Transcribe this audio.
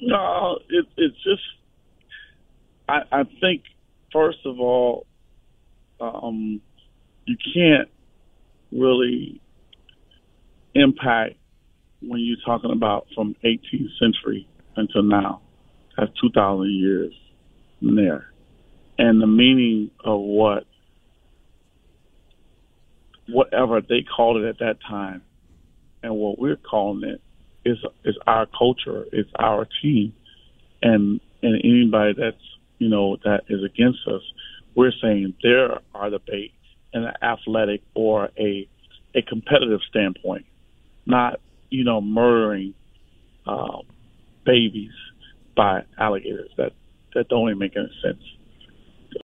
No, it's just I think first of all, you can't really impact when you're talking about from 18th century until now. That's 2,000 years in there, and the meaning of whatever they called it at that time, and what we're calling it is our culture, it's our team, and anybody that's that is against us, we're saying there are debate in an athletic or a competitive standpoint, not murdering babies by alligators. That don't even make any sense.